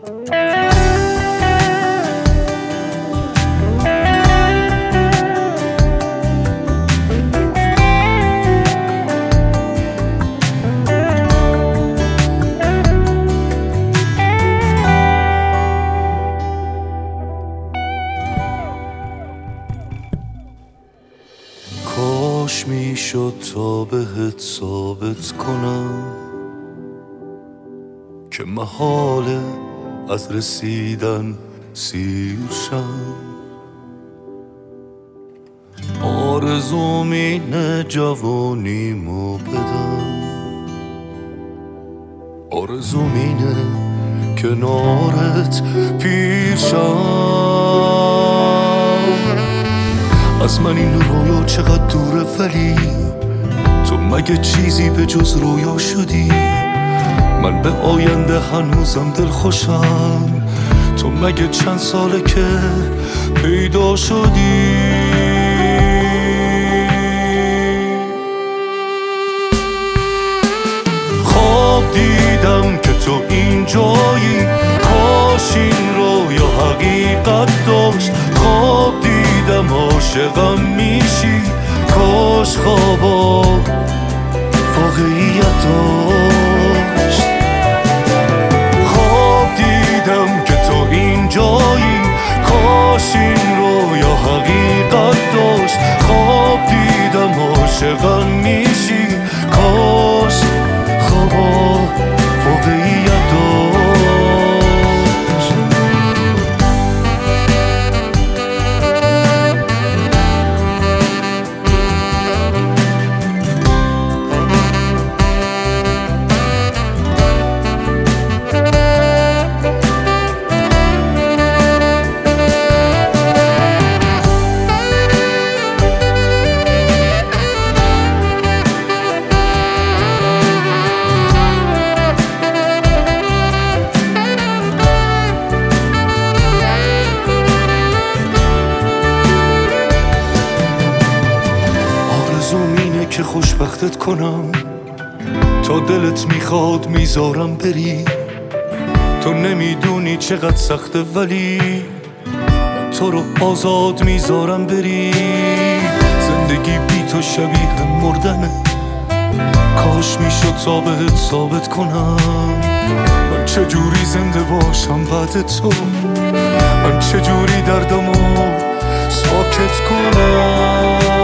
کاش میشد تا بهت ثابت کنم که محاله از رسیدن سیر شم. آرزوم اینه جوانیمو بدم، آرزوم اینه کنارت پیر شم. از من این رویا چقدر دوره، ولی تو مگه چیزی به جز رویا شدی؟ من به آینده هنوزم دل خوشم، تو مگه چند ساله که پیدا شدی؟ خواب دیدم که تو اینجایی، کاش این رویا حقیقت داشت. خواب دیدم عاشقم میشی، کاش خوابا واقعیت داشت. خواب دیدم که تو اینجایی، کاش این رویا حقیقت داشت. خواب دیدم عاشقم میشی، کاش خوابا واقعیت داشت. که خوشبختت کنم، تا دلت میخواد میذارم بری. تو نمیدونی چقدر سخته، ولی من تو رو آزاد میذارم بری. زندگی بی تو شبیه مردنه، کاش میشد تا بهت ثابت کنم من چجوری زنده باشم بعد تو. من چجوری دردمو ساکت کنم.